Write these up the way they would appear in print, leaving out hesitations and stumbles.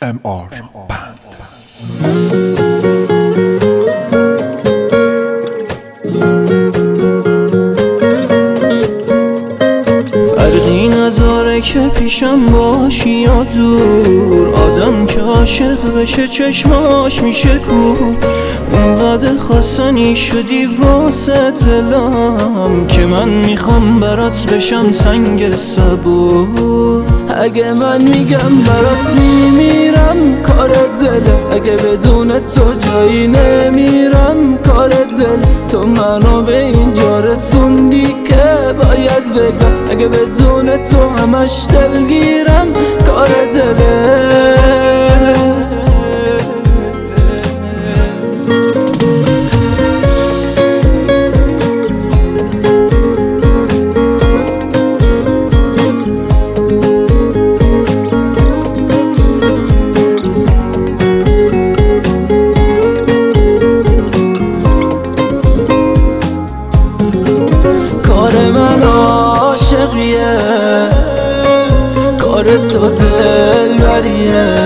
MR Band. فرقی نداره که پیشم باشی یا دور، آدم که عاشق بشه چشماش میشه کور. اونقدر خواستنی شدی واسه دلم که من میخوام برات بشم سنگ صبور. اگه من میگم برات میمیرم کار دله، اگه بدون تو جایی نمیرم کار دل. تو منو به اینجا رسوندی که باید بگم، اگه بدون تو همش دلگیرم کار دله. کار من عاشقیه، کار تو دلبریه،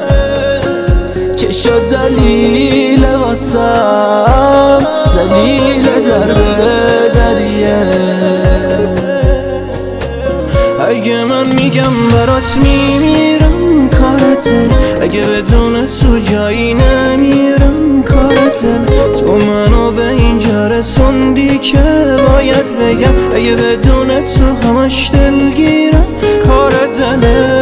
چشا دلیل واسم دلیل در بدریه. اگه من میگم برات میمیرم کار دل، اگه بدون تو جایی نمیرم کار دل. تو منو به اینجا رسوندی که باید بگم، اگه بدون تو همش دلگیرم کار دله.